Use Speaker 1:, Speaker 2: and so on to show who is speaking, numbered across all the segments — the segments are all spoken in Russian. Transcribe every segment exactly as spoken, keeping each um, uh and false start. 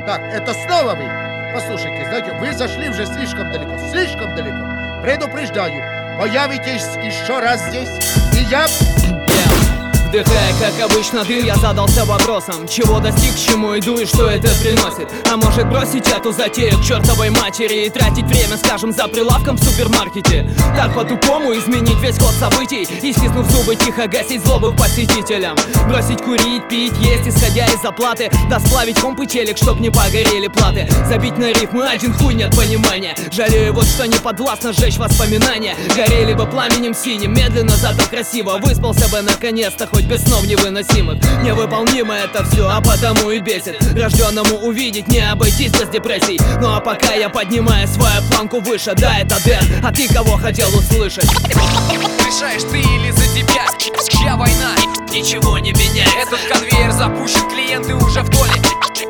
Speaker 1: Так, это снова вы. Послушайте, знаете, вы зашли уже слишком далеко, слишком далеко. Предупреждаю, появитесь еще раз здесь, и я...
Speaker 2: Вдыхая, как обычно, дым, я задался вопросом: чего достиг, к чему иду и что это приносит? А может бросить эту затею к чертовой матери и тратить время, скажем, за прилавком в супермаркете? Так по-тупому изменить весь ход событий и, стиснув зубы, тихо гасить злобу к посетителям. Бросить курить, пить, есть, исходя из оплаты. Да сплавить комп и телек, чтоб не погорели платы. Забить на рифмы, один хуй, нет понимания. Жалею вот, что не подвластно сжечь воспоминания. Горели бы пламенем синим, медленно, зато красиво. Выспался бы наконец-то, хоть без снов невыносимых. Невыполнимо это все, а потому и бесит. Рожденному увидеть, не обойтись без депрессий. Ну а пока я поднимаю свою планку выше. Да, это Дэн, а ты кого хотел услышать?
Speaker 3: Решаешь ты или за тебя? Чья война?
Speaker 2: Ничего не меняет.
Speaker 3: Этот конвейер запущен, клиенты уже в доле.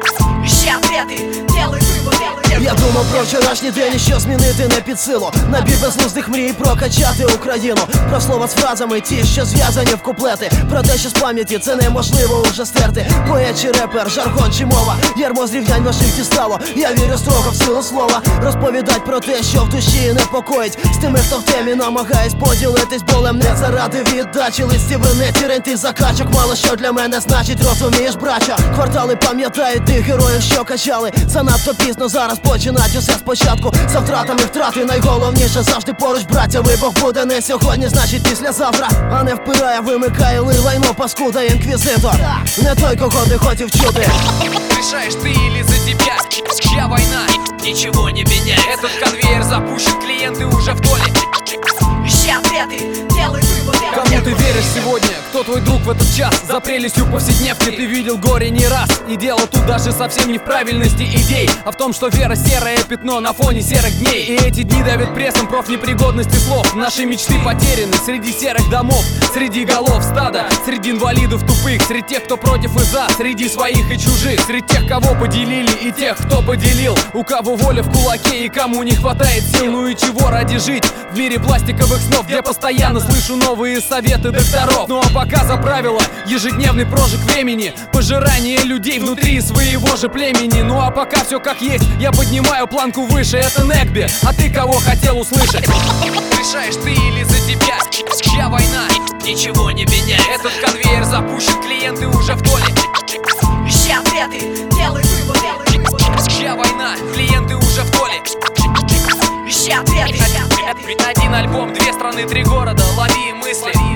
Speaker 4: Ищи ответы, делай вывод.
Speaker 5: Я думав про вчорашній день і що змінити не під силу. Набір безглуздих мрій прокачати Україну. Про слова з фразами ті, що зв'язані в куплети. Про те, що з пам'яті це неможливо уже стерти. Поет чи репер, жаргон чи мова. Ярмо зрівнянь ваших дістало. Я вірю строго в силу слова. Розповідать про те, що в душі непокоїть. З тими, хто в темі намагаюсь поділитись болем. Не заради віддачі, листів ренеті, ренти закачок. Мало що для мене значить, розумієш, брача. Квартали пам'ятають тих героїв, що качали. Занадто пізно зараз починать усе спочатку. За втратами втрати найголовніше завжди поруч, браття. Вибух буде не сьогодні, значить післязавтра. А не впирає, вимикає лайно, паскуда, інквізитор. Не той, кого ти хотів чути.
Speaker 3: Решаешь ты или за тебя? Чья война?
Speaker 2: Ничего не меняет.
Speaker 3: Этот конвейер запущен, клиенты уже в доле.
Speaker 4: Ищи ответы, делай вывод.
Speaker 3: Кому ты веришь сегодня? Кто твой друг в этот час? За прелестью повседневки ты видел горе не раз. И дело тут даже совсем не в правильности идей, а в том, что вера серое пятно на фоне серых дней. И эти дни давят прессом профнепригодности слов. Наши мечты потеряны среди серых домов, среди голов стада, среди инвалидов тупых, среди тех, кто против и за, среди своих и чужих, среди тех, кого поделили и тех, кто поделил. У кого воля в кулаке и кому не хватает сил. Ну и чего ради жить в мире пластиковых снов, где постоянно слышу новые советы докторов. Ну а пока за правило ежедневный прожиг времени, пожирание людей внутри своего же племени. Ну а пока все как есть, я поднимаю планку выше. Это Некби, а ты кого хотел услышать? Решаешь ты или за тебя? Чья война?
Speaker 2: Ничего не меняет.
Speaker 3: Этот конвейер запущен, клиенты уже в доле.
Speaker 4: Ищи ответы, делай вывод.
Speaker 3: Чья война? Клиенты уже в доле.
Speaker 4: Ищи ответы.
Speaker 3: Один альбом, две страны, три города. Лови мысли.